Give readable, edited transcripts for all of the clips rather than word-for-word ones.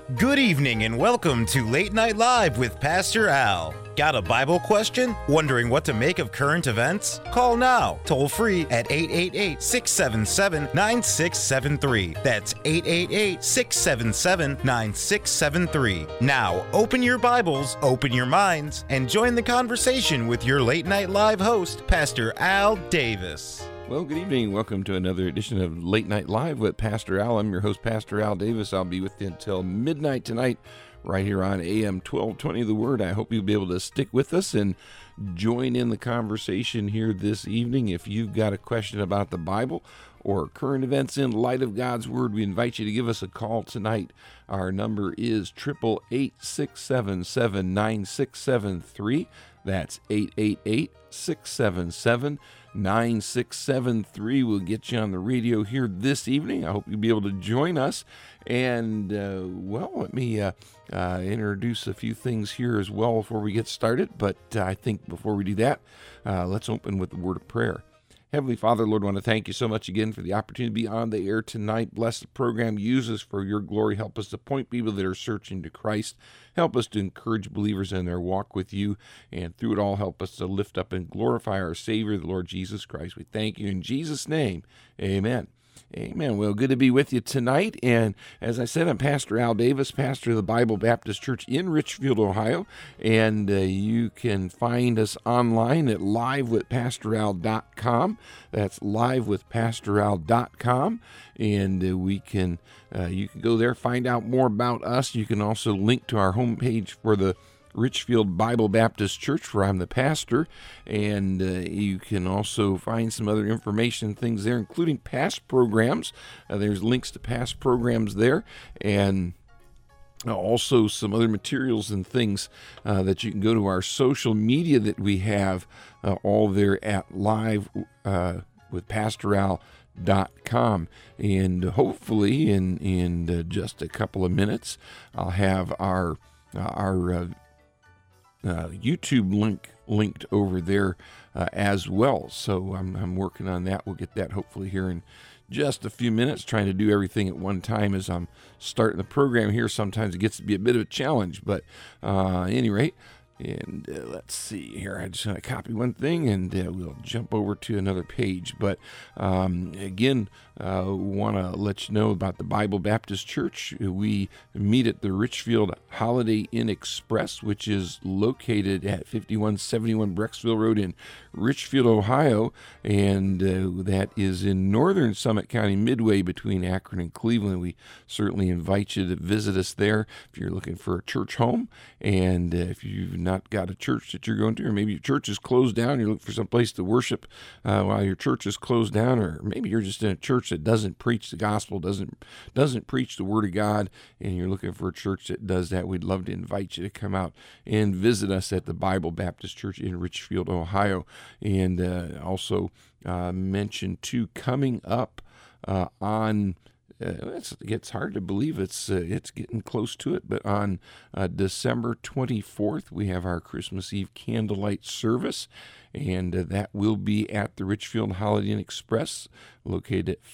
Good evening and welcome to Late Night Live with Pastor Al. Got a Bible question? Wondering what to make of current events? Call now, toll free at 888-677-9673. That's 888-677-9673. Now, open your Bibles, open your minds, and join the conversation with your Late Night Live host, Pastor Al Davis. Well, good evening. Welcome to another edition of Late Night Live with Pastor Al. I'm your host, Pastor Al Davis. I'll be with you until midnight tonight, right here on AM 1220 The Word. I hope you'll be able to stick with us and join in the conversation here this evening. If you've got a question about the Bible or current events in light of God's Word, we invite you to give us a call tonight. Our number is 888-677-9673. That's 888-677-9673. We'll get you on the radio here this evening. I hope you'll be able to join us. And, let me introduce a few things here as well before we get started. But I think before we do that, let's open with the word of prayer. Heavenly Father, Lord, I want to thank you so much again for the opportunity to be on the air tonight. Bless the program. Use us for your glory. Help us to point people that are searching to Christ. Help us to encourage believers in their walk with you. And through it all, help us to lift up and glorify our Savior, the Lord Jesus Christ. We thank you in Jesus' name. Amen. Amen. Well, good to be with you tonight. And as I said, I'm Pastor Al Davis, pastor of the Bible Baptist Church in Richfield, Ohio. And you can find us online at livewithpastoral.com. That's livewithpastoral.com. And you can go there, find out more about us. You can also link to our homepage for the Richfield Bible Baptist Church, where I'm the pastor, and you can also find some other information things there, including past programs. There's links to past programs there, and also some other materials and things that you can go to our social media that we have all there at live with pastoral.com. And hopefully in just a couple of minutes, I'll have our YouTube link linked over there as well. So I'm working on that. We'll get that hopefully here in just a few minutes, trying to do everything at one time as I'm starting the program here. Sometimes it gets to be a bit of a challenge, but at any rate, and let's see here. I just want to copy one thing and we'll jump over to another page. But again, want to let you know about the Bible Baptist Church. We meet at the Richfield Holiday Inn Express, which is located at 5171 Brecksville Road in Richfield, Ohio. And that is in northern Summit County, midway between Akron and Cleveland. We certainly invite you to visit us there if you're looking for a church home. And if you've not got a church that you're going to, or maybe your church is closed down, you're looking for some place to worship while your church is closed down, or maybe you're just in a church that doesn't preach the gospel, doesn't preach the word of God, and you're looking for a church that does that, we'd love to invite you to come out and visit us at the Bible Baptist Church in Richfield, Ohio. And also mention too, coming up on it's hard to believe it's getting close to it, but on December 24th, we have our Christmas Eve candlelight service, and that will be at the Richfield Holiday Inn Express, located at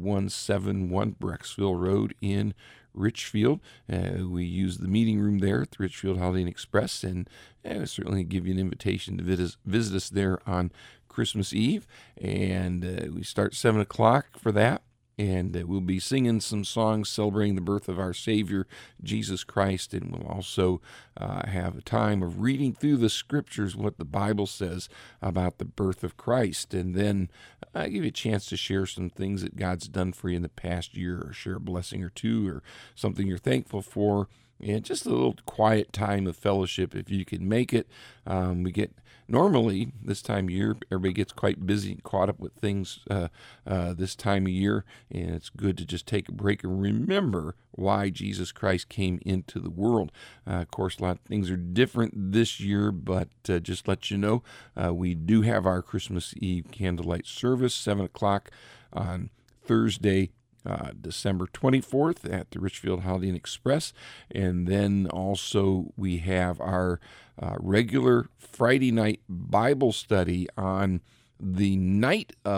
5171 Brecksville Road in Richfield. We use the meeting room there at the Richfield Holiday Inn Express, and I certainly give you an invitation to visit us there on Christmas Eve, and we start 7 o'clock for that. And we'll be singing some songs celebrating the birth of our Savior, Jesus Christ. And we'll also have a time of reading through the scriptures, what the Bible says about the birth of Christ. And then give you a chance to share some things that God's done for you in the past year, or share a blessing or two, or something you're thankful for. And just a little quiet time of fellowship if you can make it. We get normally this time of year, everybody gets quite busy and caught up with things this time of year, and it's good to just take a break and remember why Jesus Christ came into the world. Of course, a lot of things are different this year, but just let you know, we do have our Christmas Eve candlelight service, 7 o'clock on Thursday, December 24th at the Richfield Holiday Inn Express. And then also we have our regular Friday night Bible study on the night of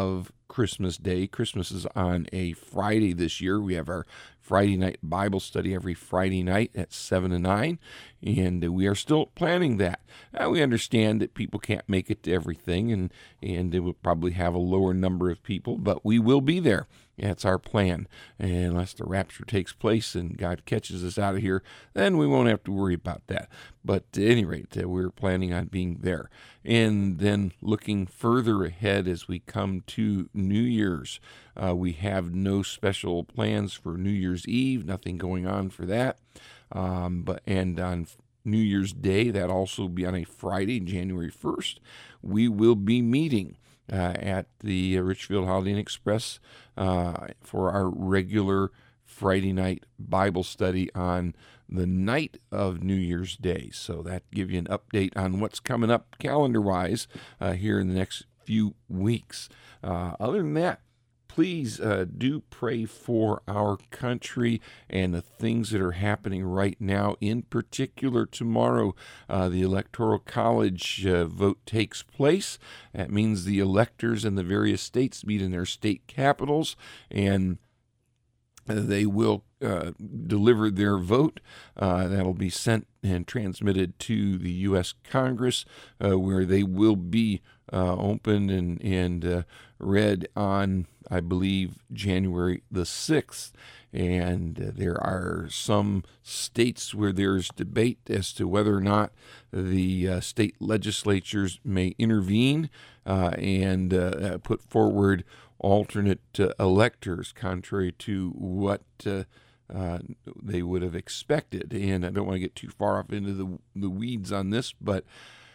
Christmas Day. Christmas is on a Friday this year. We have our Friday night Bible study every Friday night at 7 to 9, and we are still planning that. We understand that people can't make it to everything, and it will probably have a lower number of people, but we will be there. That's our plan. And unless the rapture takes place and God catches us out of here, then we won't have to worry about that. But at any rate, we're planning on being there. And then looking further ahead as we come to New Year's, we have no special plans for New Year's Eve, nothing going on for that. And on New Year's Day, that also will be on a Friday, January 1st, we will be meeting at the Richfield Holiday Inn Express for our regular Friday night Bible study on the night of New Year's Day. So that gives you an update on what's coming up calendar-wise here in the next few weeks. Other than that, please do pray for our country and the things that are happening right now. In particular, tomorrow, the Electoral College vote takes place. That means the electors in the various states meet in their state capitals, and they will deliver their vote. That'll be sent and transmitted to the U.S. Congress, where they will be opened and read on, I believe, January the 6th. And there are some states where there's debate as to whether or not the state legislatures may intervene and put forward alternate electors, contrary to what they would have expected. And I don't want to get too far off into the weeds on this, but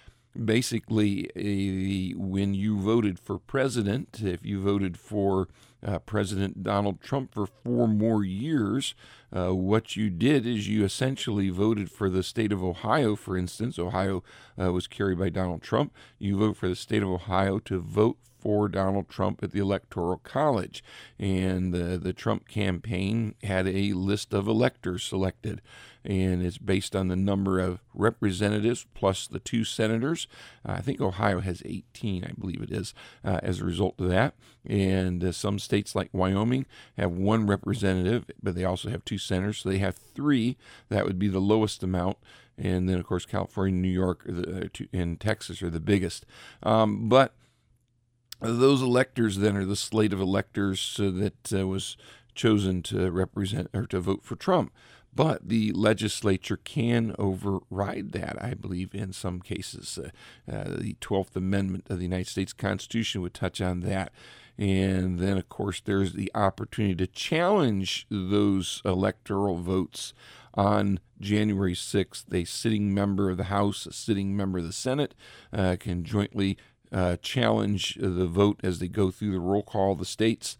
basically, when you voted for president, if you voted for President Donald Trump for 4 more years, what you did is you essentially voted for the state of Ohio, for instance. Ohio was carried by Donald Trump. You vote for the state of Ohio to vote for Donald Trump at the Electoral College. And the Trump campaign had a list of electors selected, and it's based on the number of representatives plus the 2 senators. I think Ohio has 18, I believe it is, as a result of that. And some states like Wyoming have 1 representative, but they also have 2 senators, so they have 3. That would be the lowest amount. And then, of course, California, New York, and Texas are the biggest. But those electors then are the slate of electors that was chosen to represent or to vote for Trump. But the legislature can override that, I believe, in some cases. The 12th Amendment of the United States Constitution would touch on that. And then, of course, there's the opportunity to challenge those electoral votes on January 6th. A sitting member of the House, a sitting member of the Senate can jointly challenge the vote as they go through the roll call of the states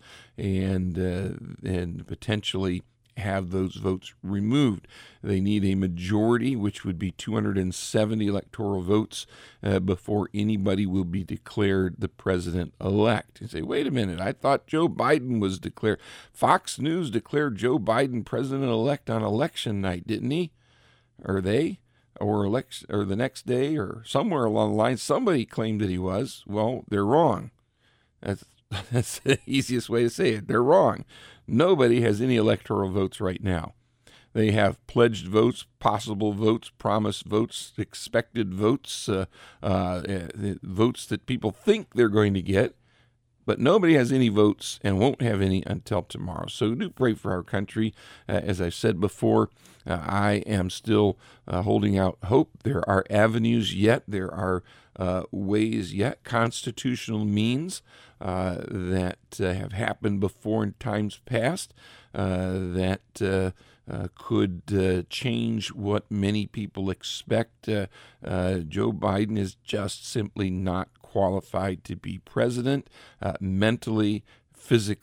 and potentially have those votes removed. They need a majority, which would be 270 electoral votes, before anybody will be declared the president-elect. You say, wait a minute, I thought Joe Biden was declared. Fox News declared Joe Biden president-elect on election night, didn't he? Or they? Or the next day, or somewhere along the line, somebody claimed that he was. Well, they're wrong. That's the easiest way to say it. They're wrong. Nobody has any electoral votes right now. They have pledged votes, possible votes, promised votes, expected votes, votes that people think they're going to get. But nobody has any votes and won't have any until tomorrow. So do pray for our country. As I've said before, I am still holding out hope. There are avenues yet. There are ways yet, constitutional means that have happened before in times past that could change what many people expect. Joe Biden is just simply not qualified to be president mentally, physically,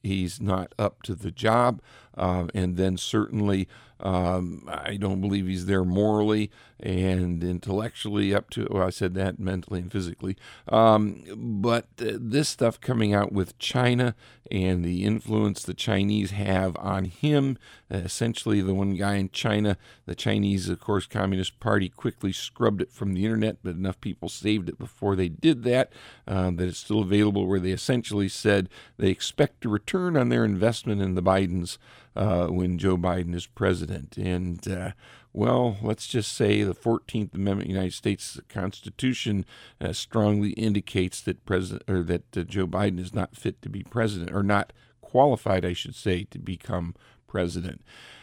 he's not up to the job. And then certainly, I don't believe he's there morally and intellectually up to, well, I said that mentally and physically. But this stuff coming out with China and the influence the Chinese have on him, essentially the one guy in China, the Chinese, of course, Communist Party quickly scrubbed it from the internet, but enough people saved it before they did that, that it's still available, where they essentially said they expect to return on their investment in the Bidens when Joe Biden is president. And, well, let's just say the 14th Amendment of the United States Constitution strongly indicates that Joe Biden is not fit to be president, or not qualified, I should say, to become president.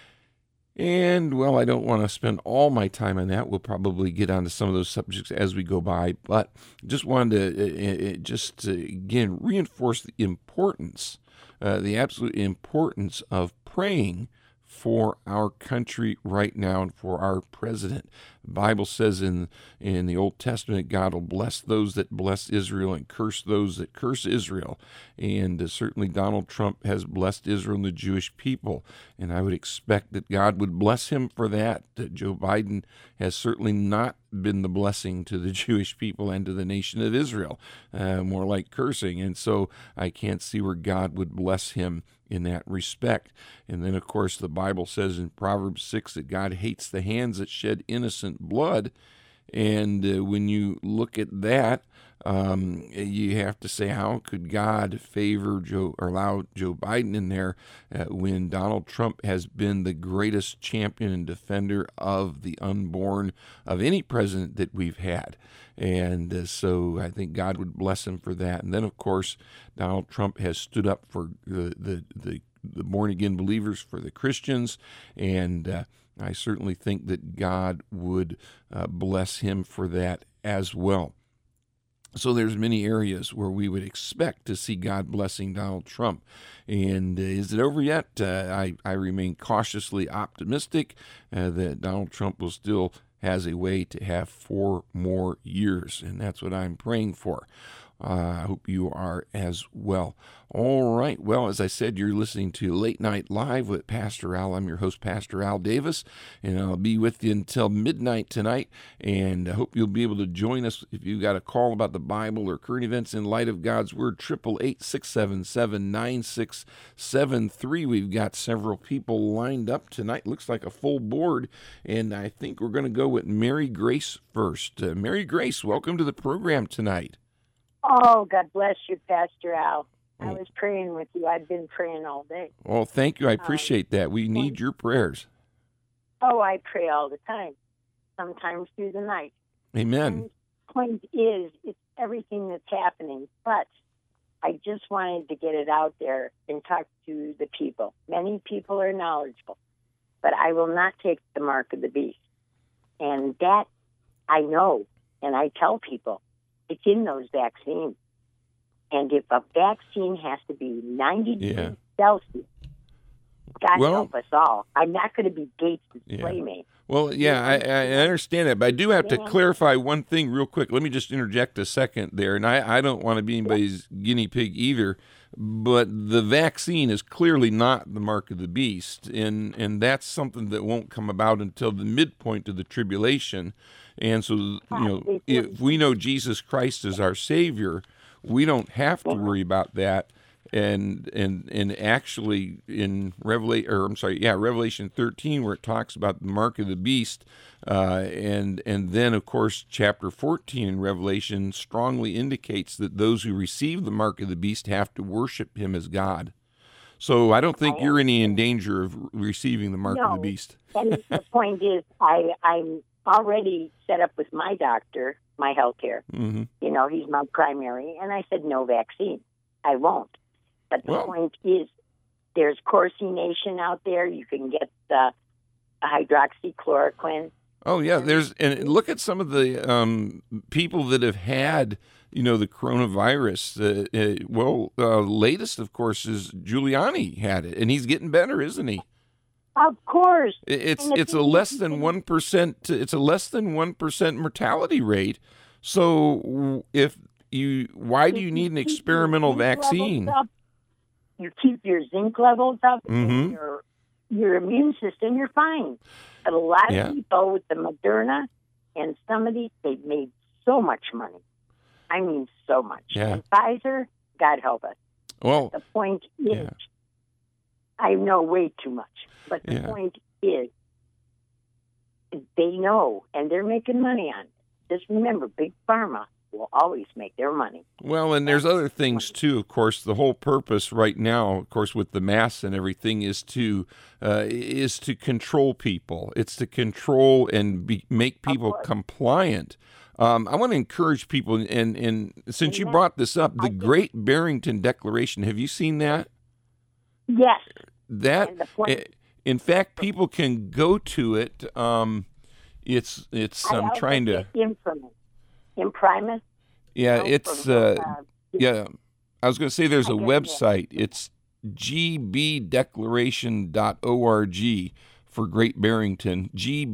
And, well, I don't want to spend all my time on that. We'll probably get onto some of those subjects as we go by, but just wanted to again reinforce the importance, the absolute importance of praying for our country right now and for our president. The Bible says in the Old Testament, God will bless those that bless Israel and curse those that curse Israel. And certainly Donald Trump has blessed Israel and the Jewish people. And I would expect that God would bless him for that. Joe Biden has certainly not been the blessing to the Jewish people and to the nation of Israel, more like cursing. And so I can't see where God would bless him in that respect. And then, of course, the Bible says in Proverbs 6 that God hates the hands that shed innocent blood. And when you look at that, you have to say, how could God favor Joe, or allow Joe Biden in there when Donald Trump has been the greatest champion and defender of the unborn of any president that we've had? And so I think God would bless him for that. And then, of course, Donald Trump has stood up for the born-again believers, for the Christians, and I certainly think that God would bless him for that as well. So there's many areas where we would expect to see God blessing Donald Trump. And is it over yet? I remain cautiously optimistic that Donald Trump will still has a way to have 4 more years, and that's what I'm praying for. I hope you are as well. All right. Well, as I said, you're listening to Late Night Live with Pastor Al. I'm your host, Pastor Al Davis, and I'll be with you until midnight tonight. And I hope you'll be able to join us if you've got a call about the Bible or current events in light of God's Word. 888-677-9673. We've got several people lined up tonight. Looks like a full board, and I think we're going to go with Mary Grace first. Mary Grace, welcome to the program tonight. Oh, God bless you, Pastor Al. I was praying with you. I've been praying all day. Well, thank you. I appreciate that. We need your prayers. Oh, I pray all the time, sometimes through the night. Amen. And the point is, it's everything that's happening. But I just wanted to get it out there and talk to the people. Many people are knowledgeable, but I will not take the mark of the beast. And that I know, and I tell people. It's in those vaccines. And if a vaccine has to be 90 degrees Celsius, God help us all. I'm not going to be Gates' playmate. Well, yeah, I understand that, but I do have to clarify one thing real quick. Let me just interject a second there, and I don't want to be anybody's guinea pig either, but the vaccine is clearly not the mark of the beast, and that's something that won't come about until the midpoint of the tribulation. And so, if we know Jesus Christ is our Savior, we don't have to worry about that. And actually, in Revelation 13, where it talks about the mark of the beast, and then of course chapter 14 in Revelation strongly indicates that those who receive the mark of the beast have to worship him as God. So I don't think you're any in danger of receiving the mark of the beast. And the point is, I'm already set up with my doctor, my health care. Mm-hmm. He's my primary. And I said, no vaccine. I won't. But the point is, there's Corsi Nation out there. You can get the hydroxychloroquine. Oh, yeah. And look at some of the people that have had, the coronavirus. Latest, of course, is Giuliani had it, and he's getting better, isn't he? Of course. It's a less than 1%. It's a less than 1% mortality rate. So why do you need an experimental vaccine? you keep your zinc levels up Mm-hmm. and your immune system, you're fine. But a lot Yeah. of people with the Moderna and some of these, they've made so much money. I mean, so much. Yeah. And Pfizer, God help us. Well, The point is, yeah. I know way too much, but the Yeah. point is, they know, and they're making money on it. Just remember, Big Pharma will always make their money. Well, and there's other things too. Of course, the whole purpose right now, of course, with the masks and everything, is to control people. It's to control and make people course. compliant. I want to encourage people, and since you Amen. brought this up, the Great Barrington Declaration. Have you seen that? Yes. That, And the point- in fact, people can go to it. It's. I I'm also trying to. get Imprimis. Yeah, you know, it's. from, Yeah, I was going to say there's a I get it. website. It's gbdeclaration.org for Great Barrington,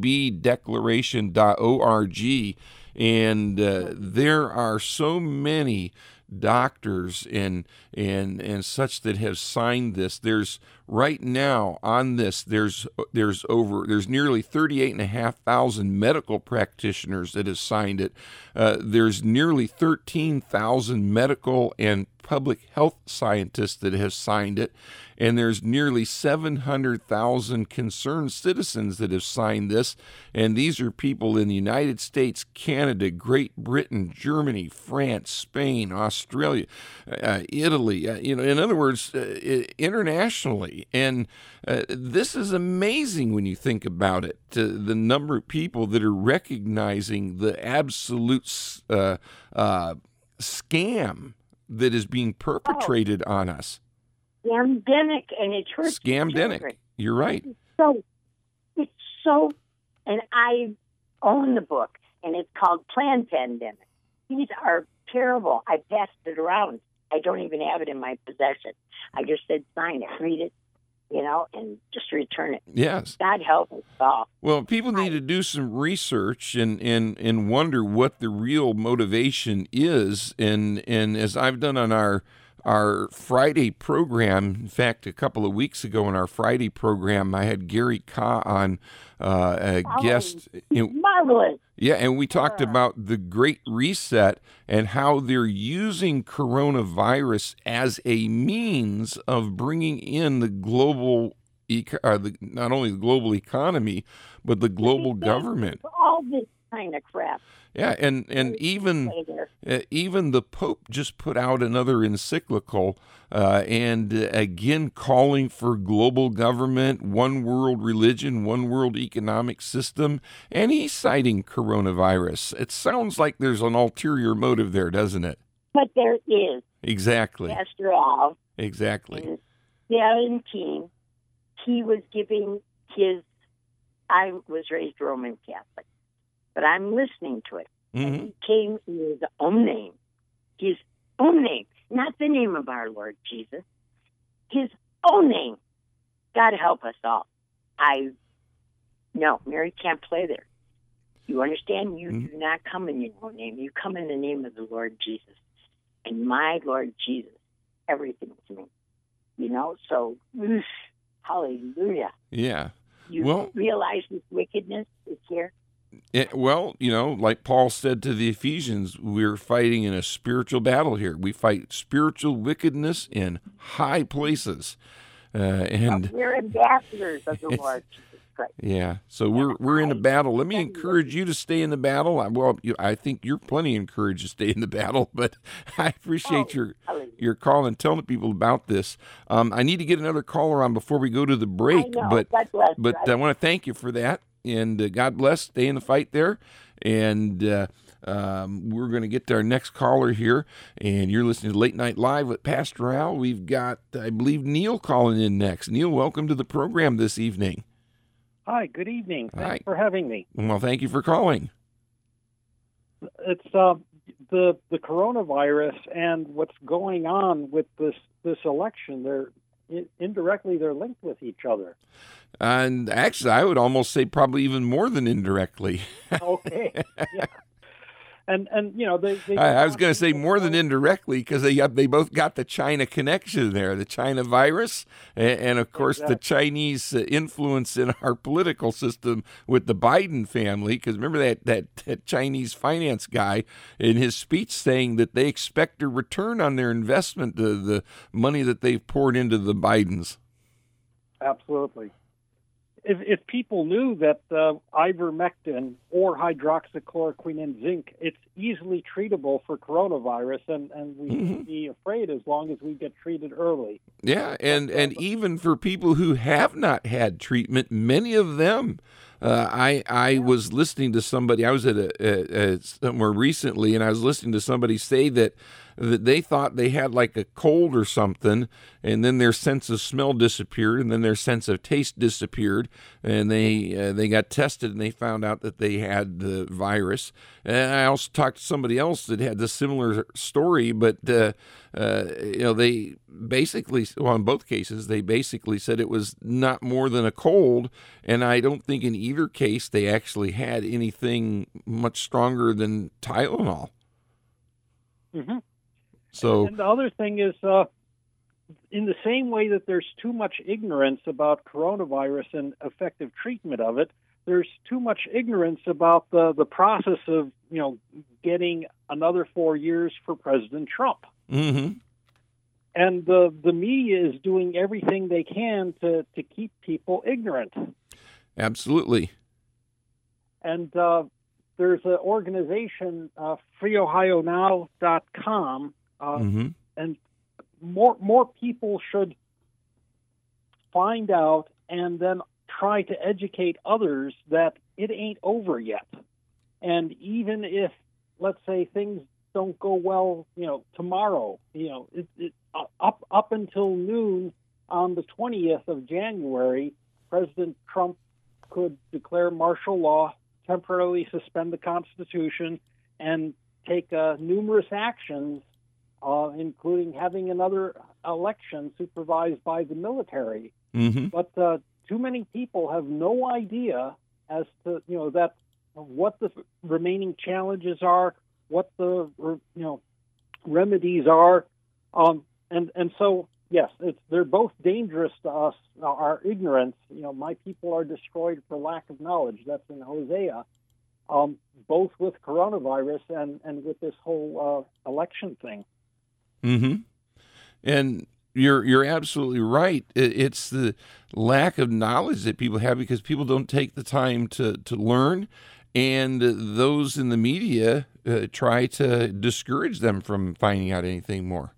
gbdeclaration.org. And there are so many doctors and such that have signed this. There's right now on this, there's nearly 38,500 medical practitioners that have signed it. There's nearly 13,000 medical and public health scientists that have signed it, and there's nearly 700,000 concerned citizens that have signed this. And these are people in the United States, Canada, Great Britain, Germany, France, Spain, Australia, Italy. In other words, internationally. And this is amazing when you think about it. The number of people that are recognizing the absolute scam that is being perpetrated on us. Scamdemic, and it hurts Scamdemic. children. You're right. It's so, and I own the book, and it's called Planned Pandemic. These are terrible. I passed it around. I don't even have it in my possession. I just said, sign it, read it, and just return it. Yes. God help us all. Well, people need to do some research and wonder what the real motivation is. And as I've done on our Friday program, in fact, a couple of weeks ago on our Friday program, I had Gary Kah on, a guest. Marvelous. Yeah, and we talked about the Great Reset and how they're using coronavirus as a means of bringing in the global, not only the global economy, but the global government. All this kind of crap. Yeah, and even the Pope just put out another encyclical, and again calling for global government, one world religion, one world economic system, and he's citing coronavirus. It sounds like there's an ulterior motive there, doesn't it? But there is. Exactly. Pastor Al. Exactly. In 17, he was giving I was raised Roman Catholic, but I'm listening to it. Mm-hmm. He came in his own name, not the name of our Lord Jesus, his own name. God help us all. No, Mary can't play there. You understand? You do not come in your own name. You come in the name of the Lord Jesus. And my Lord Jesus, everything to me. So, hallelujah. Yeah. You realize this wickedness is here? Like Paul said to the Ephesians, we're fighting in a spiritual battle here. We fight spiritual wickedness in high places. And we're ambassadors of the Lord Jesus Christ. Yeah, so we're in a battle. Let me encourage you to stay in the battle. I think you're plenty encouraged to stay in the battle, but I appreciate your call and telling people about this. I need to get another caller on before we go to the break, but I want to thank you for that, and God bless. Stay in the fight there, and we're going to get to our next caller here, and you're listening to Late Night Live with Pastor Al. We've got, I believe, Neil calling in next. Neil, welcome to the program this evening. Hi, good evening. Thanks for having me. Well, thank you for calling. It's the coronavirus and what's going on with this election. They're indirectly linked with each other. And actually, I would almost say probably even more than indirectly. Okay. Yeah. And they I was going to say more than indirectly, because they both got the China connection there, the China virus, and of course the Chinese influence in our political system with the Biden family. Because remember that Chinese finance guy in his speech saying that they expect a return on their investment, the money that they've poured into the Bidens. Absolutely. If people knew that ivermectin or hydroxychloroquine and zinc, it's easily treatable for coronavirus, and we shouldn't be afraid as long as we get treated early. Yeah, and even for people who have not had treatment, many of them. I was listening to somebody. I was at somewhere recently, and I was listening to somebody say that they thought they had like a cold or something, and then their sense of smell disappeared, and then their sense of taste disappeared, and they got tested, and they found out that they had the virus. And I also talked to somebody else that had the similar story, but they basically, well, in both cases, they basically said it was not more than a cold, and I don't think in either case they actually had anything much stronger than Tylenol. Mm-hmm. So, and the other thing is, in the same way that there's too much ignorance about coronavirus and effective treatment of it, there's too much ignorance about the process of getting another 4 years for President Trump. Mm-hmm. And the media is doing everything they can to keep people ignorant. Absolutely. And there's an organization, freeohionow.com, and more people should find out and then try to educate others that it ain't over yet. And even if, let's say, things don't go well, tomorrow, up until noon on the 20th of January, President Trump could declare martial law, temporarily suspend the Constitution, and take numerous actions, including having another election supervised by the military. Mm-hmm. But too many people have no idea as to that what the remaining challenges are, what the remedies are, and so yes, they're both dangerous to us. Our ignorance, my people are destroyed for lack of knowledge. That's in Hosea. Both with coronavirus and with this whole election thing. Mm-hmm. And you're absolutely right. It's the lack of knowledge that people have because people don't take the time to learn, and those in the media try to discourage them from finding out anything more.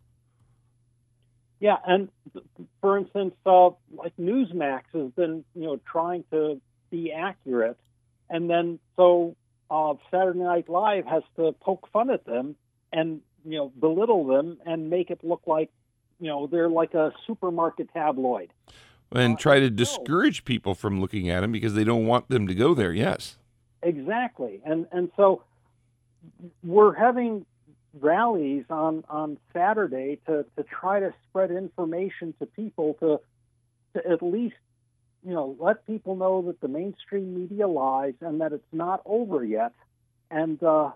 Yeah, and for instance, like Newsmax has been, trying to be accurate, and then so Saturday Night Live has to poke fun at them and belittle them and make it look like they're like a supermarket tabloid, and try to discourage people from looking at them because they don't want them to go there. Yes, exactly, and so we're having rallies on Saturday to try to spread information to people to at least let people know that the mainstream media lies and that it's not over yet, and to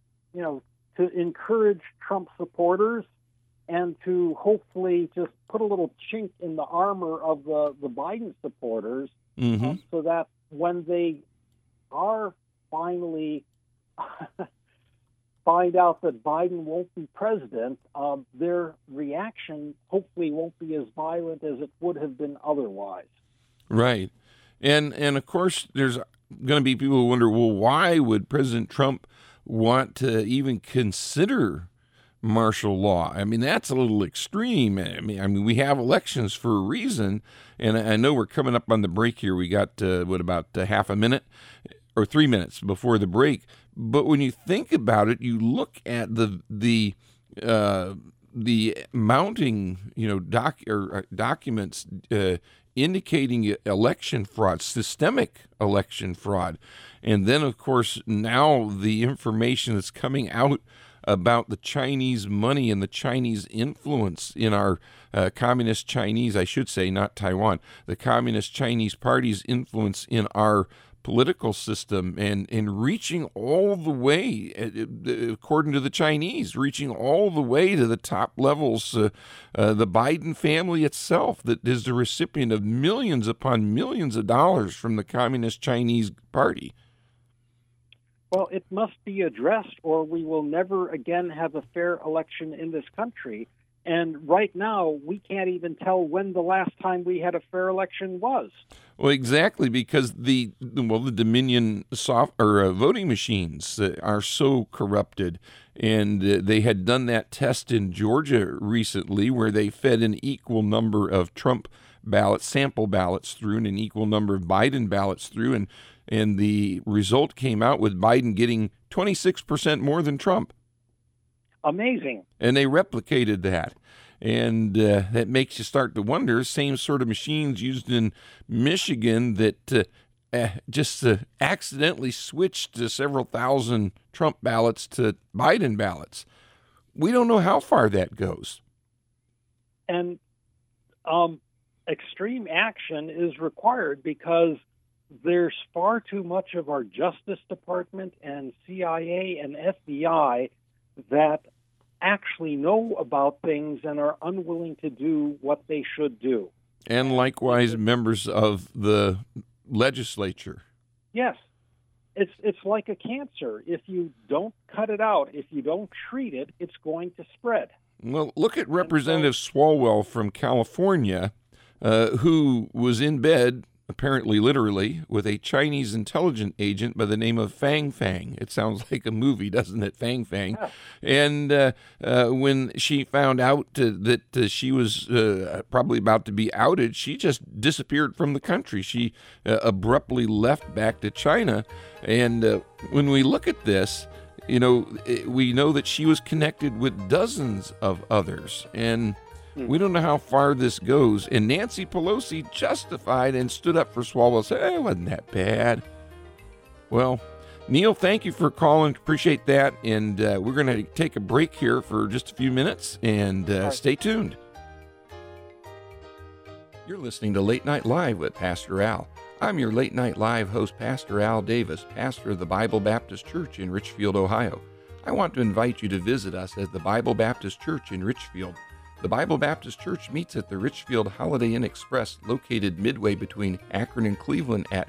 encourage Trump supporters and to hopefully just put a little chink in the armor of the Biden supporters, mm-hmm. So that when they are finally find out that Biden won't be president, their reaction hopefully won't be as violent as it would have been otherwise. Right. And of course, there's going to be people who wonder, well, why would President Trump want to even consider martial law? I mean, that's a little extreme. I mean, we have elections for a reason, and I know we're coming up on the break here. We got, about half a minute or 3 minutes before the break. But when you think about it, you look at the mounting, documents indicating election fraud, systemic election fraud, and then of course now the information that's coming out about the Chinese money and the Chinese influence in our communist Chinese, I should say, not Taiwan, the communist Chinese party's influence in our political system and reaching all the way, according to the Chinese, reaching all the way to the top levels. The Biden family itself, that is the recipient of millions upon millions of dollars from the Communist Chinese Party. Well, it must be addressed, or we will never again have a fair election in this country. And right now, we can't even tell when the last time we had a fair election was. Well, exactly, because the Dominion voting machines are so corrupted, and they had done that test in Georgia recently, where they fed an equal number of Trump ballots, sample ballots through, and an equal number of Biden ballots through, and the result came out with Biden getting 26% more than Trump. Amazing. And they replicated that. And that makes you start to wonder, same sort of machines used in Michigan that just accidentally switched to several thousand Trump ballots to Biden ballots. We don't know how far that goes. And extreme action is required because there's far too much of our Justice Department and CIA and FBI that actually know about things and are unwilling to do what they should do. And likewise, members of the legislature. Yes. It's like a cancer. If you don't cut it out, if you don't treat it, it's going to spread. Well, look at Representative Swalwell from California, who was in bed, apparently literally, with a Chinese intelligence agent by the name of Fang Fang. It sounds like a movie, doesn't it? Fang Fang. Yeah. And when she found out that she was probably about to be outed, she just disappeared from the country. She abruptly left back to China. And when we look at this, we know that she was connected with dozens of others. And we don't know how far this goes. And Nancy Pelosi justified and stood up for Swalwell and said, it wasn't that bad. Well, Neil, thank you for calling. Appreciate that. And we're going to take a break here for just a few minutes, and stay tuned. You're listening to Late Night Live with Pastor Al. I'm your Late Night Live host, Pastor Al Davis, pastor of the Bible Baptist Church in Richfield, Ohio. I want to invite you to visit us at the Bible Baptist Church in Richfield. The Bible Baptist Church meets at the Richfield Holiday Inn Express, located midway between Akron and Cleveland at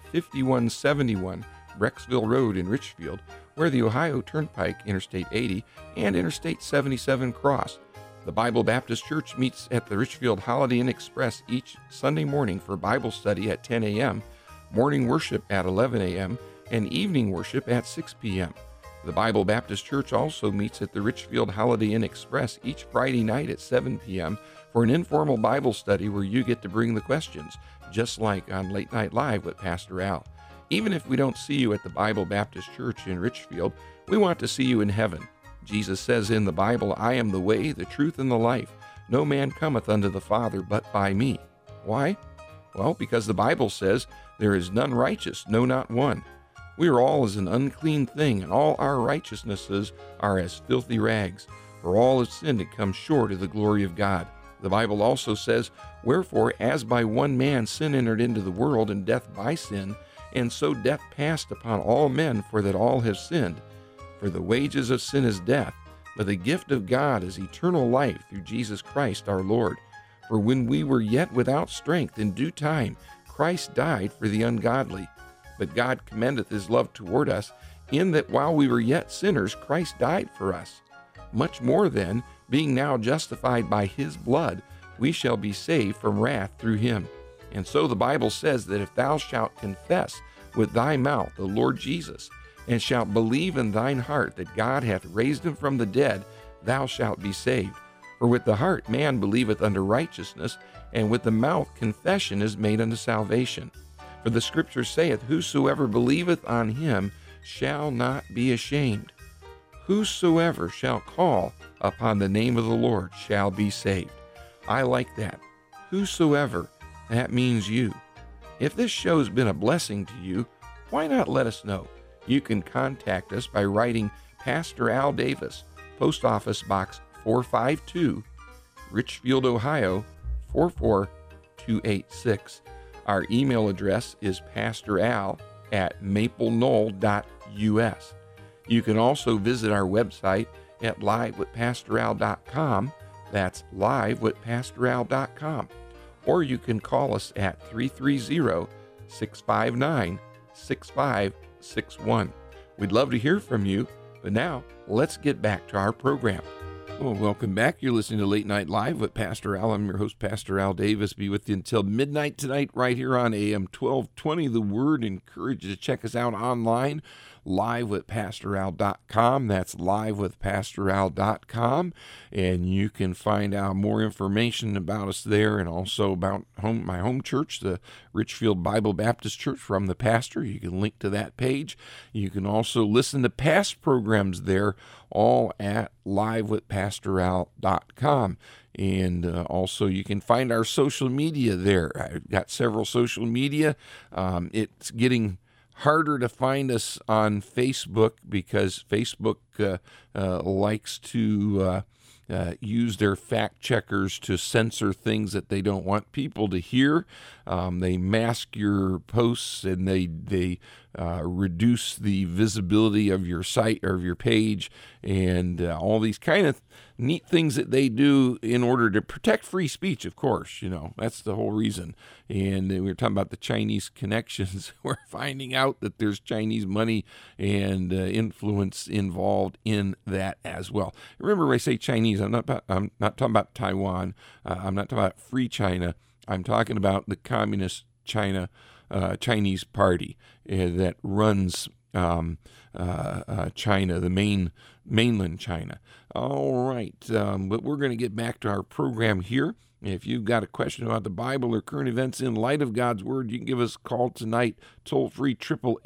5171 Brecksville Road in Richfield, where the Ohio Turnpike, Interstate 80, and Interstate 77 cross. The Bible Baptist Church meets at the Richfield Holiday Inn Express each Sunday morning for Bible study at 10 a.m., morning worship at 11 a.m., and evening worship at 6 p.m. The Bible Baptist Church also meets at the Richfield Holiday Inn Express each Friday night at 7 p.m. for an informal Bible study where you get to bring the questions, just like on Late Night Live with Pastor Al. Even if we don't see you at the Bible Baptist Church in Richfield, we want to see you in heaven. Jesus says in the Bible, I am the way, the truth, and the life. No man cometh unto the Father but by me. Why? Well, because the Bible says, there is none righteous, no, not one. We are all as an unclean thing, and all our righteousnesses are as filthy rags. For all have sinned and come short of the glory of God. The Bible also says, wherefore, as by one man sin entered into the world, and death by sin, and so death passed upon all men, for that all have sinned. For the wages of sin is death, but the gift of God is eternal life through Jesus Christ our Lord. For when we were yet without strength, in due time Christ died for the ungodly. But God commendeth his love toward us, in that while we were yet sinners, Christ died for us. Much more then, being now justified by his blood, we shall be saved from wrath through him. And so the Bible says that if thou shalt confess with thy mouth the Lord Jesus, and shalt believe in thine heart that God hath raised him from the dead, thou shalt be saved. For with the heart man believeth unto righteousness, and with the mouth confession is made unto salvation. For the Scripture saith, whosoever believeth on him shall not be ashamed. Whosoever shall call upon the name of the Lord shall be saved. I like that. Whosoever, that means you. If this show's been a blessing to you, why not let us know? You can contact us by writing Pastor Al Davis, Post Office Box 452, Richfield, Ohio 44286. Our email address is pastoral, at mapleknoll.us. You can also visit our website at livewithpastoral.com. That's livewithpastoral.com. Or you can call us at 330-659-6561. We'd love to hear from you, but now let's get back to our program. Well, welcome back. You're listening to Late Night Live with Pastor Al. I'm your host, Pastor Al Davis. Be with you until midnight tonight right here on AM 1220. The Word. Encourage you to check us out online, livewithpastoral.com. That's livewithpastoral.com. And you can find out more information about us there and also about my home church, the Richfield Bible Baptist Church, from the pastor. You can link to that page. You can also listen to past programs there, all at livewithpastoral.com. And also you can find our social media there. I've got several social media. It's getting harder to find us on Facebook because Facebook likes to use their fact checkers to censor things that they don't want people to hear. They mask your posts and they reduce the visibility of your site or of your page, and all these kind of neat things that they do in order to protect free speech, of course. You know, that's the whole reason. And we were talking about the Chinese connections. We're finding out that there's Chinese money and influence involved in that as well. Remember, when I say Chinese, I'm not talking about Taiwan. I'm not talking about free China. I'm talking about the Communist China, Chinese party that runs China, the mainland China. All right, but we're going to get back to our program here. If you've got a question about the Bible or current events in light of God's Word, you can give us a call tonight, toll-free,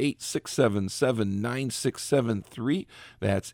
888-677-9673. That's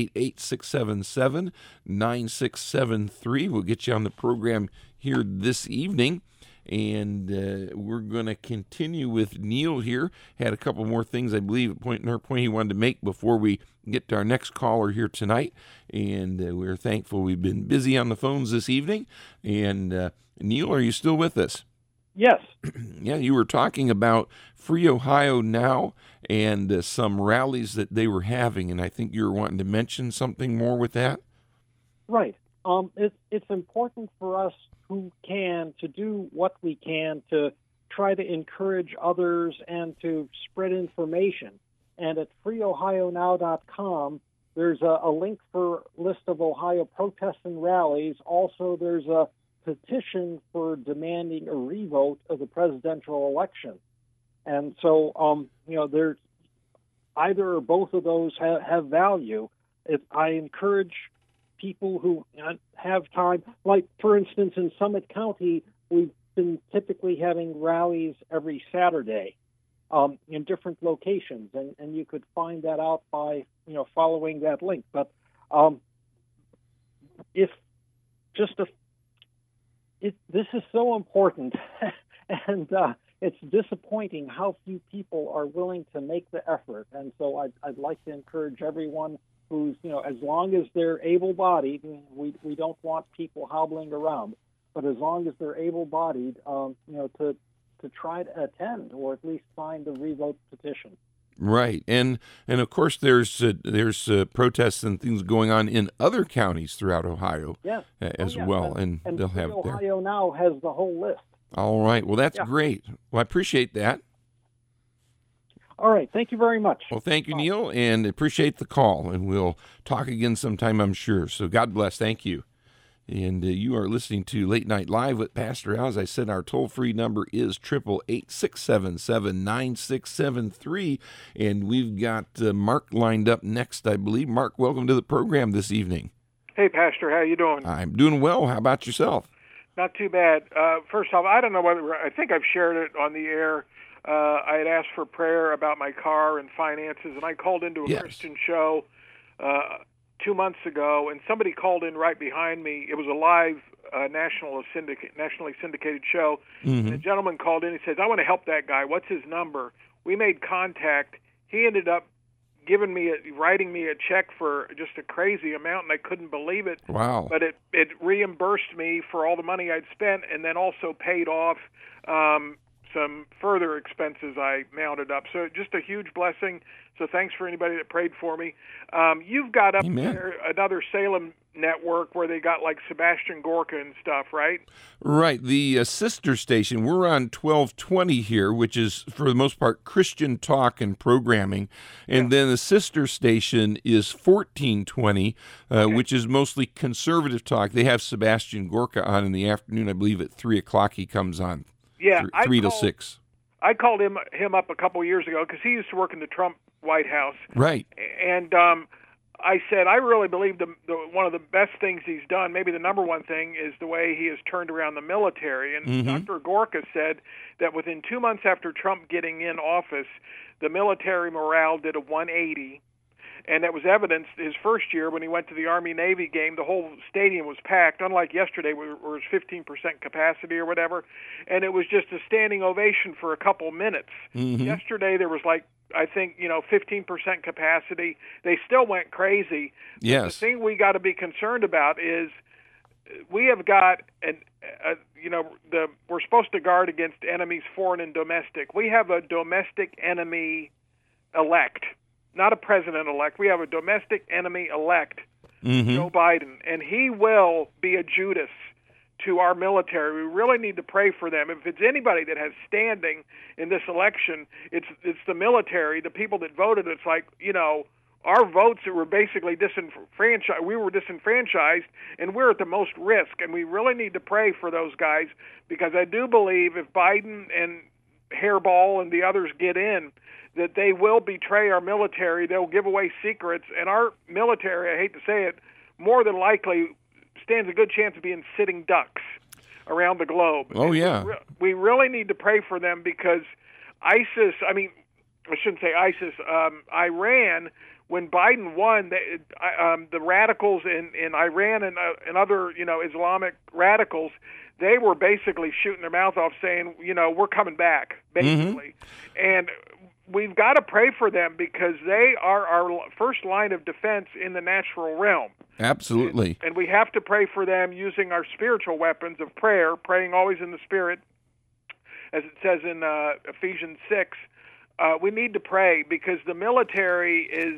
888-677-9673. We'll get you on the program here this evening. And we're going to continue with Neil here. Had a couple more things, I believe, a point he wanted to make before we get to our next caller here tonight. And we're thankful we've been busy on the phones this evening. And Neil, are you still with us? Yes. Yeah, you were talking about Free Ohio Now and some rallies that they were having, and I think you were wanting to mention something more with that. Right. It's important for us who can to do what we can to try to encourage others and to spread information. And at freeohionow.com, there's a link for a list of Ohio protests and rallies. Also, there's a petition for demanding a revote of the presidential election. And so, there's either or both of those have value. I encourage people who have time, like, for instance, in Summit County, we've been typically having rallies every Saturday in different locations, and you could find that out by, following that link. But this is so important, and it's disappointing how few people are willing to make the effort. And so I'd like to encourage everyone who's, as long as they're able-bodied, we don't want people hobbling around, but as long as they're able-bodied, to try to attend or at least sign the revote petition. Right, and of course there's protests and things going on in other counties throughout Ohio, as well, and they'll have Ohio Now has the whole list. All right, well that's great. Well, I appreciate that. All right. Thank you very much. Well, thank you, Neil, and appreciate the call. And we'll talk again sometime, I'm sure. So God bless. Thank you. And you are listening to Late Night Live with Pastor Al. As I said, our toll-free number is 888-677-9673. And we've got Mark lined up next, I believe. Mark, welcome to the program this evening. Hey, Pastor. How you doing? I'm doing well. How about yourself? Not too bad. First off, I don't know I think I've shared it on the air. I had asked for prayer about my car and finances, and I called into a Christian show 2 months ago, and somebody called in right behind me. It was a live nationally syndicated show. Mm-hmm. And a gentleman called in. He says, "I want to help that guy. What's his number?" We made contact. He ended up writing me a check for just a crazy amount, and I couldn't believe it. Wow! But it reimbursed me for all the money I'd spent, and then also paid off some further expenses I mounted up. So just a huge blessing. So thanks for anybody that prayed for me. You've got up there another Salem network where they got like Sebastian Gorka and stuff, right? Right. The sister station, we're on 1220 here, which is for the most part Christian talk and programming. And then the sister station is 1420, which is mostly conservative talk. They have Sebastian Gorka on in the afternoon. I believe at 3 o'clock he comes on. Yeah. 3 to 6. I called him up a couple years ago because he used to work in the Trump White House. Right. And I said, I really believe one of the best things he's done, maybe the number one thing, is the way he has turned around the military. And Dr. Gorka said that within 2 months after Trump getting in office, the military morale did a 180. And that was evidenced his first year when he went to the Army-Navy game. The whole stadium was packed, unlike yesterday where it was 15% capacity or whatever. And it was just a standing ovation for a couple minutes. Yesterday there was like, I think, 15% capacity. They still went crazy. Yes. The thing we got to be concerned about is we have got we're supposed to guard against enemies, foreign and domestic. We have a domestic enemy elect, not a president-elect. We have a domestic enemy elect, Joe Biden, and he will be a Judas to our military. We really need to pray for them. If it's anybody that has standing in this election, it's the military, the people that voted. It's like, our votes that were basically disenfranchised. We were disenfranchised, and we're at the most risk, and we really need to pray for those guys because I do believe if Biden and Hairball and the others get in, that they will betray our military. They'll give away secrets, and our military, I hate to say it, more than likely stands a good chance of being sitting ducks around the globe. Oh, yeah. We really need to pray for them because ISIS, I shouldn't say ISIS, Iran, when Biden won, the radicals in Iran and other, Islamic radicals, they were basically shooting their mouth off saying, we're coming back, basically. And we've got to pray for them because they are our first line of defense in the natural realm. Absolutely. And we have to pray for them using our spiritual weapons of prayer, praying always in the Spirit, as it says in Ephesians 6. We need to pray because the military is...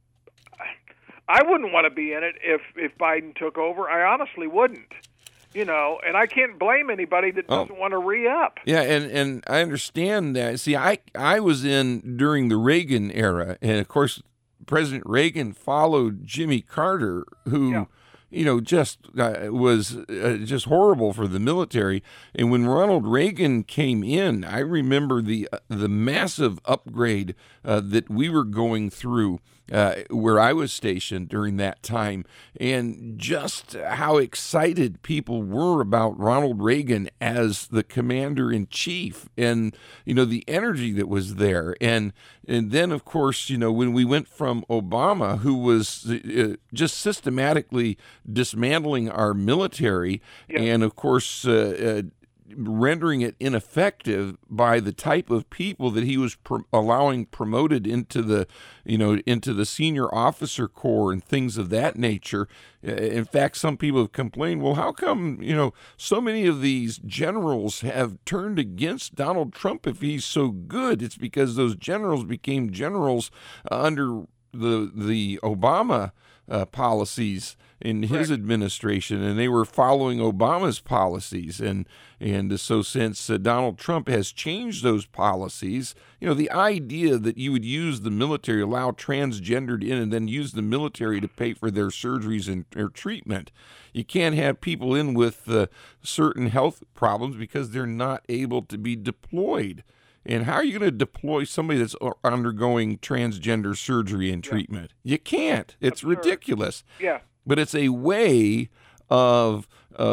I wouldn't want to be in it if Biden took over. I honestly wouldn't. And I can't blame anybody that doesn't want to re-up. Yeah, and I understand that. See, I was in during the Reagan era, and of course, President Reagan followed Jimmy Carter, who, just was just horrible for the military. And when Ronald Reagan came in, I remember the massive upgrade that we were going through where I was stationed during that time, and just how excited people were about Ronald Reagan as the commander-in-chief, and the energy that was there. And then, of course, when we went from Obama, who was just systematically dismantling our military, and of course rendering it ineffective by the type of people that he was allowing promoted into the senior officer corps and things of that nature. In fact, some people have complained, well, how come, so many of these generals have turned against Donald Trump if he's so good? It's because those generals became generals under the Obama policies in his administration, and they were following Obama's policies, and so since Donald Trump has changed those policies, the idea that you would use the military, allow transgendered in, and then use the military to pay for their surgeries and their treatment. You can't have people in with certain health problems because they're not able to be deployed. And how are you going to deploy somebody that's undergoing transgender surgery and treatment? You can't. It's ridiculous. Yeah. But it's a way of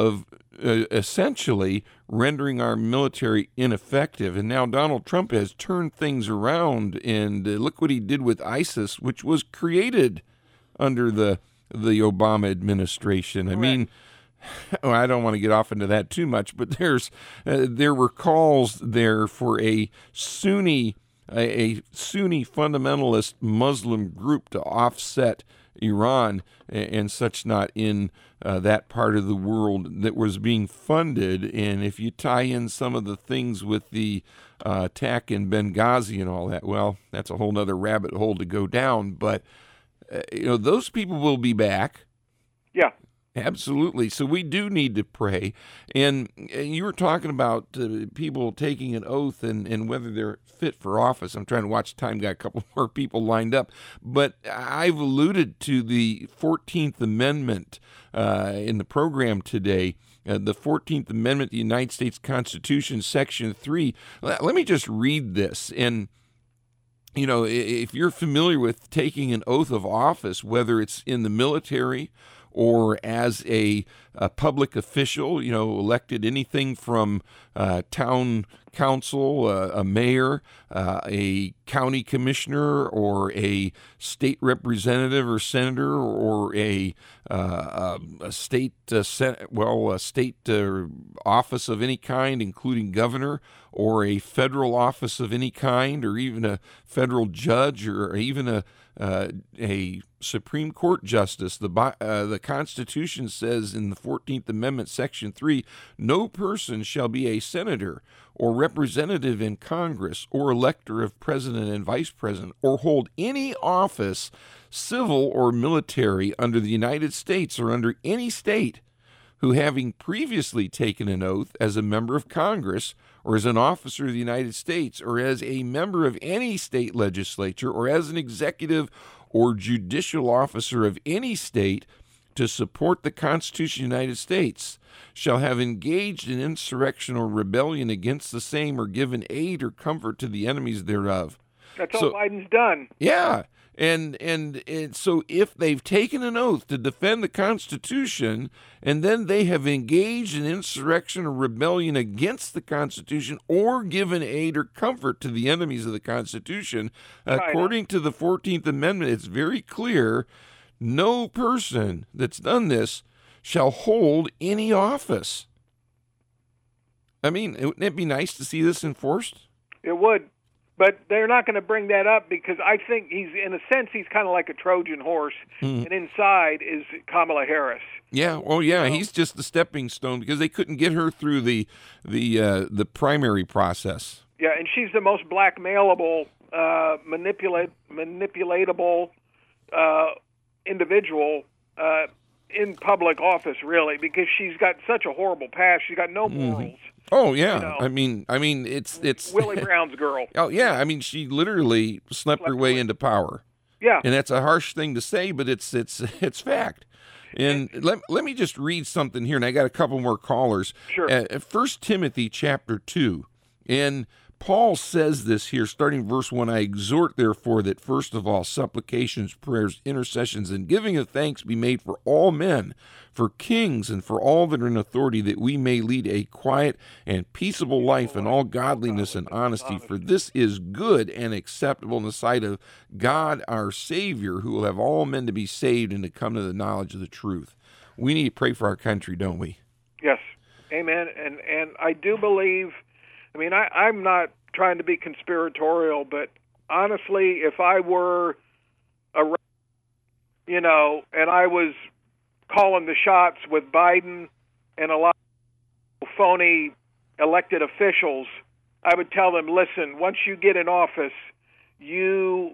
essentially rendering our military ineffective. And now Donald Trump has turned things around, and look what he did with ISIS, which was created under the Obama administration. I mean, I don't want to get off into that too much, but there were calls there for a Sunni fundamentalist Muslim group to offset Iran and such not in that part of the world that was being funded. And if you tie in some of the things with the attack in Benghazi and all that, well, that's a whole nother rabbit hole to go down. But, those people will be back. Yeah. Absolutely. So we do need to pray. And you were talking about people taking an oath and whether they're fit for office. I'm trying to watch time, got a couple more people lined up. But I've alluded to the 14th Amendment in the program today. The 14th Amendment, the United States Constitution, Section 3. Let me just read this. And if you're familiar with taking an oath of office, whether it's in the military or as a public official, elected anything from town council, a mayor, a county commissioner, or a state representative or senator, or a state office of any kind, including governor, or a federal office of any kind, or even a federal judge, or even a Supreme Court justice. The Constitution says in the 14th Amendment, Section 3, no person shall be a senator or representative in Congress or elector of president and vice president or hold any office, civil or military, under the United States or under any state, who, having previously taken an oath as a member of Congress or as an officer of the United States or as a member of any state legislature or as an executive or judicial officer of any state to support the Constitution of the United States, shall have engaged in insurrection or rebellion against the same or given aid or comfort to the enemies thereof. That's all Biden's done. Yeah. And so if they've taken an oath to defend the Constitution and then they have engaged in insurrection or rebellion against the Constitution or given aid or comfort to the enemies of the Constitution, according to the 14th Amendment, it's very clear, no person that's done this shall hold any office. I mean, wouldn't it be nice to see this enforced? It would. But they're not going to bring that up because I think he's kind of like a Trojan horse, and inside is Kamala Harris. Yeah, well, yeah, he's just the stepping stone because they couldn't get her through the primary process. Yeah, and she's the most blackmailable, manipulatable individual in public office, really, because she's got such a horrible past. She's got no morals. Oh yeah, I mean, it's Willie Brown's girl. Oh yeah, I mean, she literally slept her way into power. Yeah, and that's a harsh thing to say, but it's fact. And let me just read something here, and I got a couple more callers. Sure. 1 Timothy chapter 2, and Paul says this here, starting verse 1, I exhort, therefore, that first of all supplications, prayers, intercessions, and giving of thanks be made for all men, for kings, and for all that are in authority, that we may lead a quiet and peaceable life in all godliness and honesty. For this is good and acceptable in the sight of God our Savior, who will have all men to be saved and to come to the knowledge of the truth. We need to pray for our country, don't we? Yes. Amen. And I do believe, I mean, I'm not trying to be conspiratorial, but honestly, if I were and I was calling the shots with Biden and a lot of phony elected officials, I would tell them, listen, once you get in office, you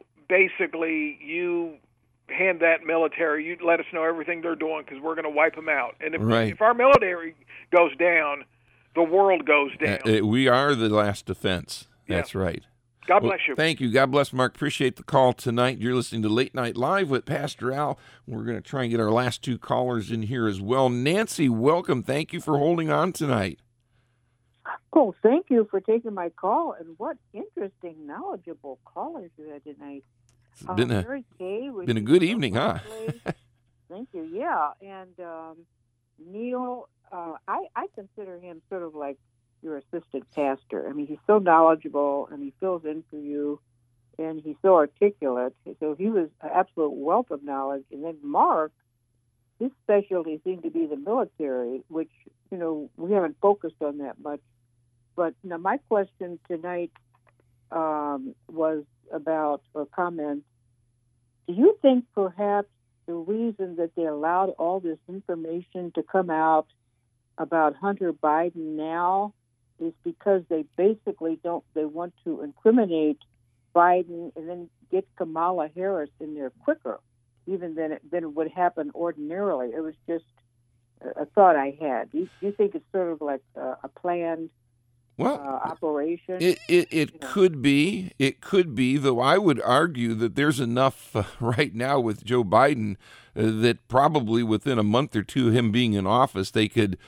hand that military, you let us know everything they're doing because we're going to wipe them out. And if our military goes down, the world goes down. We are the last defense. That's right. God bless you. Thank you. God bless, Mark. Appreciate the call tonight. You're listening to Late Night Live with Pastor Al. We're going to try and get our last two callers in here as well. Nancy, welcome. Thank you for holding on tonight. Oh, thank you for taking my call. And what interesting, knowledgeable callers you had tonight. It's been a good evening, huh? Thank you. Yeah. And Neil, I consider him sort of like your assistant pastor. I mean, he's so knowledgeable and he fills in for you, and he's so articulate. So he was an absolute wealth of knowledge. And then Mark, his specialty seemed to be the military, which, we haven't focused on that much. But now my question tonight was about a comment. Do you think perhaps the reason that they allowed all this information to come out about Hunter Biden now is because they basically they want to incriminate Biden and then get Kamala Harris in there quicker, even than it would happen ordinarily. It was just a thought I had. Do you think it's sort of like a planned operation? It could be. It could be, though I would argue that there's enough right now with Joe Biden that probably within a month or two of him being in office, they could,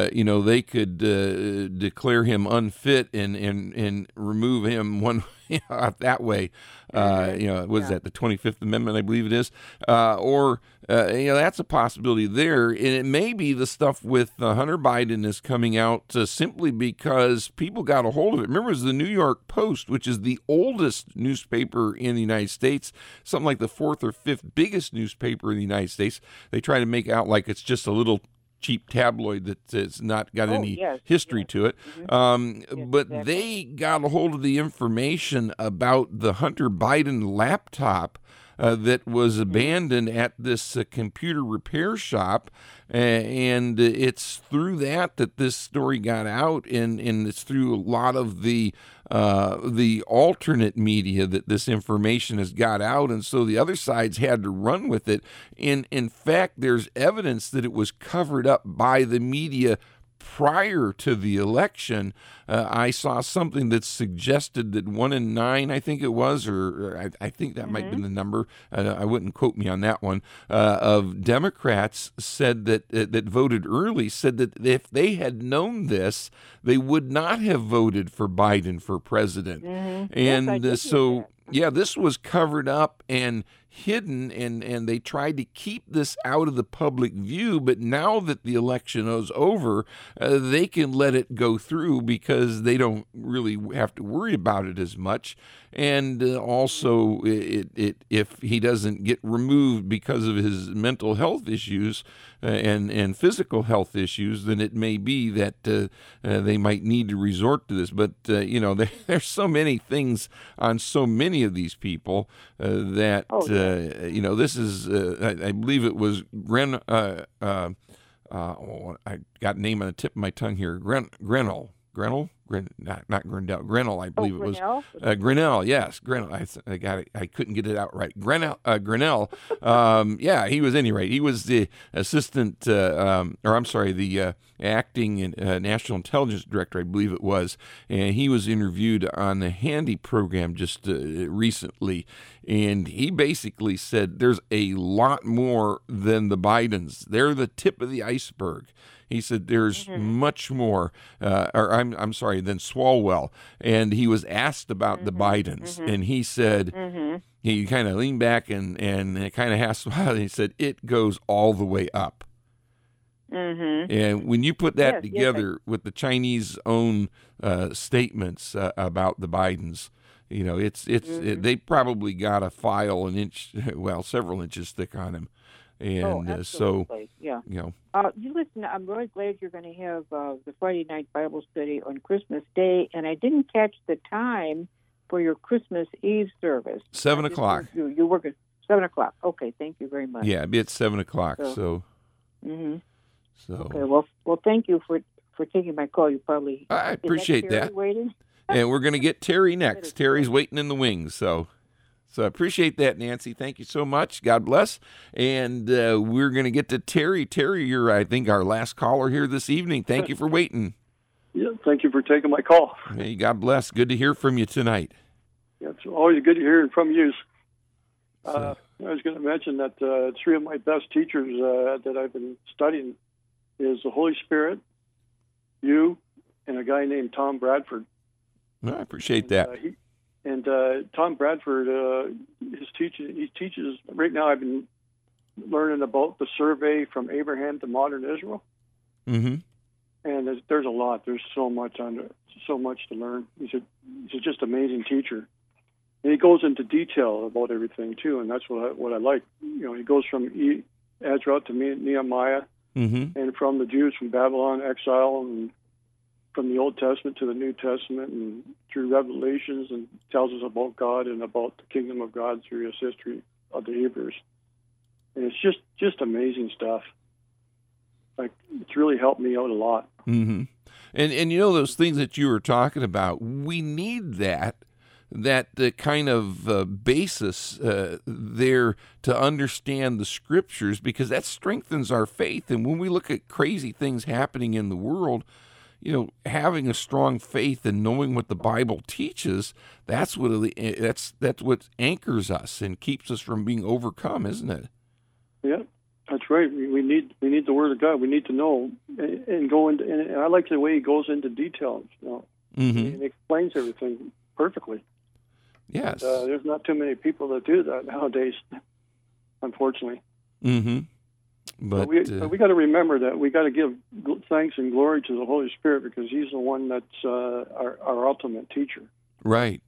declare him unfit and remove him that way. Was that the 25th Amendment, I believe it is, that's a possibility there. And it may be the stuff with Hunter Biden is coming out simply because people got a hold of it. Remember, it was the New York Post, which is the oldest newspaper in the United States, something like the fourth or fifth biggest newspaper in the United States. They try to make out like it's just a little cheap tabloid that's not got any history to it. But they got a hold of the information about the Hunter Biden laptop that was abandoned at this computer repair shop. And it's through that this story got out, and it's through a lot of the alternate media that this information has got out, and so the other sides had to run with it. In fact, there's evidence that it was covered up by the media prior to the election. I saw something that suggested that 1 in 9, I think it was, or I think that might have been the number. I wouldn't quote me on that one. Of Democrats said that voted early said that if they had known this, they would not have voted for Biden for president. And this was covered up and hidden, and they tried to keep this out of the public view. But now that the election is over, they can let it go through because they don't really have to worry about it as much. And also, if he doesn't get removed because of his mental health issues and physical health issues, then it may be that they might need to resort to this. But, there's so many things on so many of these people that, this is, I believe it was I got a name on the tip of my tongue here, Grenell, not Grindell, Grenell, I believe it was. Grinnell, yes, Grinnell. I got it. I couldn't get it out right. Grinnell. He was anyway. He was the assistant, the acting national intelligence director, I believe it was, and he was interviewed on the Handy program just recently, and he basically said there's a lot more than the Bidens. They're the tip of the iceberg. He said there's much more, than Swalwell. And he was asked about the Bidens, and he said, he kind of leaned back and kind of asked, and he said, it goes all the way up. And when you put that together with the Chinese own statements about the Bidens, they probably got a file several inches thick on him. And you listen, I'm really glad you're going to have the Friday night Bible study on Christmas Day, and I didn't catch the time for your Christmas Eve service. 7 o'clock. You work at 7 o'clock. Okay, thank you very much. Yeah, it'll be at 7 o'clock. So. Okay. Well, thank you for taking my call. You probably. I appreciate that. Waiting? And we're going to get Terry next. Terry's waiting in the wings. So I appreciate that, Nancy. Thank you so much. God bless. And we're going to get to Terry. Terry, you're, I think, our last caller here this evening. Thank you for waiting. Yeah, thank you for taking my call. Hey, God bless. Good to hear from you tonight. Yeah, it's always good to hear from you. I was going to mention that 3 of my best teachers that I've been studying is the Holy Spirit, you, and a guy named Tom Bradford. Well, I appreciate that. Tom Bradford, he teaches, right now I've been learning about the survey from Abraham to modern Israel. And there's a lot. There's so much to learn. He's just amazing teacher. And he goes into detail about everything, too, and that's what I like. He goes from Ezra to Nehemiah, and from the Jews from Babylon exile, and from the Old Testament to the New Testament, and through Revelations, and tells us about God and about the kingdom of God through his history of the Hebrews. And it's just amazing stuff. Like, it's really helped me out a lot. Mm-hmm. And you know, those things that you were talking about, we need that kind of basis there to understand the Scriptures, because that strengthens our faith. And when we look at crazy things happening in the world, you know, having a strong faith and knowing what the Bible teaches, that's what anchors us and keeps us from being overcome, isn't it? Yeah, that's right. We need the Word of God. We need to know and go into. And I like the way he goes into details. You know, and explains everything perfectly. Yes. There's not too many people that do that nowadays, unfortunately. Mm-hmm. But we got to remember that we got to give thanks and glory to the Holy Spirit, because He's the one that's our ultimate teacher. Right.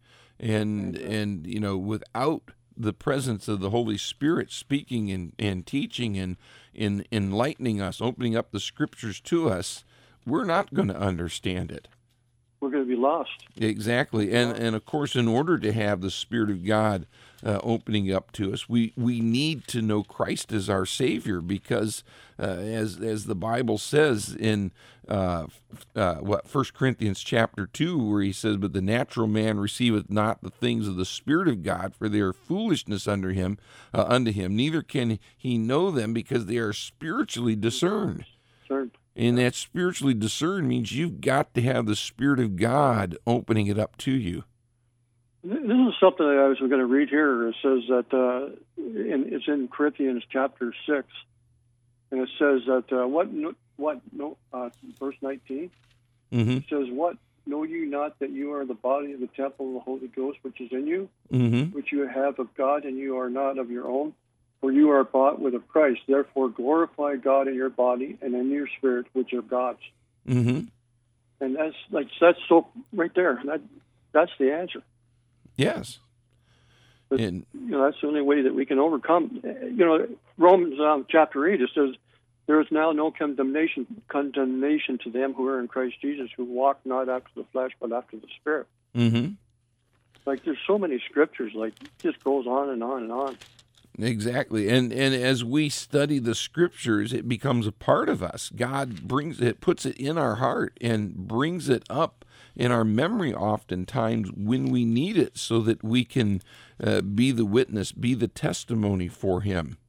And you know, without the presence of the Holy Spirit speaking and teaching and enlightening us, opening up the Scriptures to us, we're not going to understand it. We're going to be lost. Exactly. And of course, in order to have the Spirit of God opening up to us, we need to know Christ as our Savior, because as the Bible says in 1 Corinthians chapter 2, where he says, "But the natural man receiveth not the things of the Spirit of God, for they are foolishness unto him, neither can he know them, because they are spiritually discerned." And that spiritually discerned means you've got to have the Spirit of God opening it up to you. This is something that I was going to read here. It says that it's in Corinthians chapter 6, and it says that verse 19. Mm-hmm. It says, "What know you not that you are the body of the temple of the Holy Ghost, which is in you, which you have of God, and you are not of your own? For you are bought with a price. Therefore glorify God in your body and in your spirit, which are God's." Mm-hmm. And that's so right there. That's the answer. Yes. But, you know, that's the only way that we can overcome. You know, Romans chapter 8, it says, "There is now no condemnation to them who are in Christ Jesus, who walk not after the flesh, but after the Spirit." Mm-hmm. Like, there's so many scriptures. Like, it just goes on and on and on. Exactly. And as we study the Scriptures, it becomes a part of us. God puts it in our heart and brings it up in our memory oftentimes when we need it, so that we can be the witness, be the testimony for Him.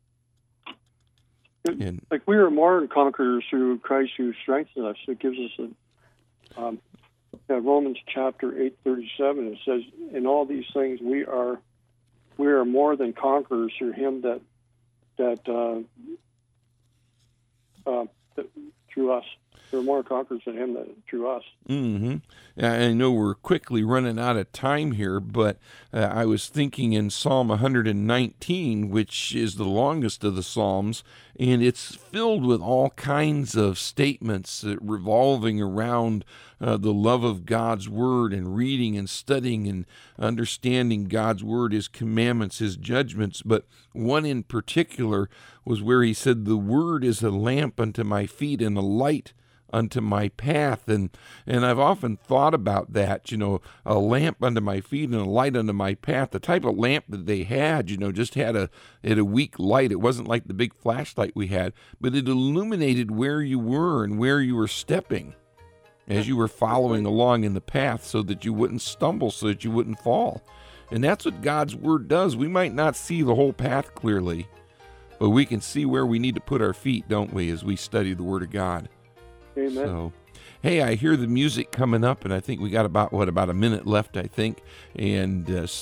Like, we are more than conquerors through Christ who strengthens us. It gives us Romans chapter 8:37. It says, "In all these things we are more than conquerors through Him that through us." We're more conquerors than Him that through us. Mm-hmm. I know we're quickly running out of time here, but I was thinking in Psalm 119, which is the longest of the Psalms, and it's filled with all kinds of statements revolving around the love of God's Word, and reading and studying and understanding God's Word, His commandments, His judgments. But one in particular was where he said, "The Word is a lamp unto my feet and a light unto my path." And I've often thought about that, you know, a lamp unto my feet and a light unto my path. The type of lamp that they had, you know, just had a weak light. It wasn't like the big flashlight we had, but it illuminated where you were and where you were stepping as you were following along in the path, so that you wouldn't stumble, so that you wouldn't fall. And that's what God's Word does. We might not see the whole path clearly, but we can see where we need to put our feet, don't we, as we study the Word of God. Amen. So, hey, I hear the music coming up, and I think we got about a minute left, I think. And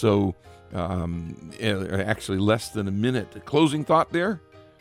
actually less than a minute. A closing thought there?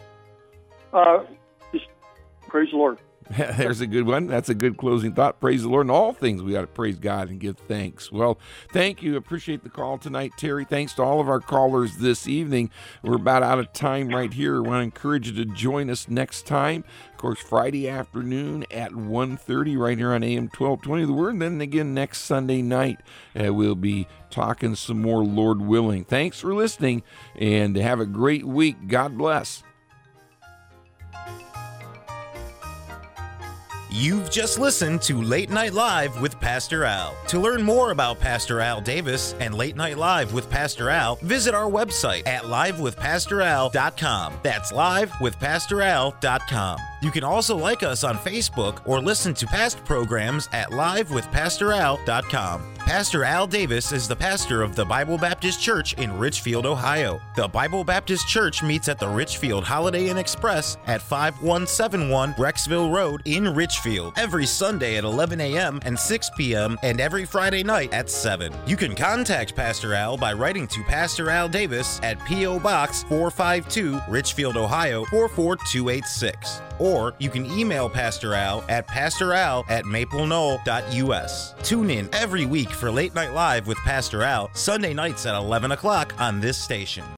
Just praise the Lord. There's a good one. That's a good closing thought. Praise the Lord. In all things, we got to praise God and give thanks. Well, thank you. Appreciate the call tonight, Terry. Thanks to all of our callers this evening. We're about out of time right here. I want to encourage you to join us next time. Of course, Friday afternoon at 1:30 right here on AM 1220 The Word. And then again next Sunday night, we'll be talking some more, Lord willing. Thanks for listening, and have a great week. God bless. You've just listened to Late Night Live with Pastor Al. To learn more about Pastor Al Davis and Late Night Live with Pastor Al, visit our website at livewithpastoral.com. That's livewithpastoral.com. You can also like us on Facebook or listen to past programs at livewithpastoral.com. Pastor Al Davis is the pastor of the Bible Baptist Church in Richfield, Ohio. The Bible Baptist Church meets at the Richfield Holiday Inn Express at 5171 Brecksville Road in Richfield every Sunday at 11 a.m. and 6 p.m. and every Friday night at 7. You can contact Pastor Al by writing to Pastor Al Davis at P.O. Box 452, Richfield, Ohio 44286. Or you can email Pastor Al at pastoral@mapleknoll.us. Tune in every week for Late Night Live with Pastor Al, Sunday nights at 11 o'clock on this station.